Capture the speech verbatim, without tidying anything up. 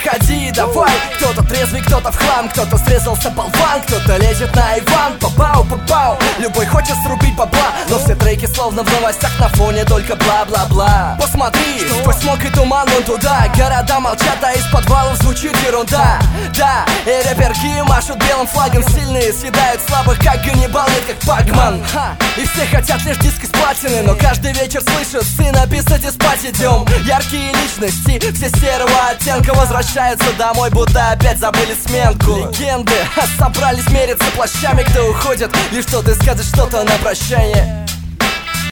заходи, давай. Кто-то трезвый, кто-то в хлам, кто-то срезался болван, кто-то лезет на Иван. Попау, попау, любой хочет срубить бабла, но все треки словно в новостях, на фоне только бла-бла-бла. Посмотри, сквозь смог и туман вон туда. Города молчат, а из подвалов звучит ерунда. Да, и рэперки машут белым флагом, сильные съедают слабых, как Ганнибал, нет как Пакман. Ха, и все хотят лишь диск из платины, но каждый вечер слышат: сына, писать и спать идем. Яркие личности, все серого оттенка, возвращаются домой, будто опять забыли сменку. Легенды ха, собрались мериться плащами, кто уходит, лишь тот и скажет что-то на прощание.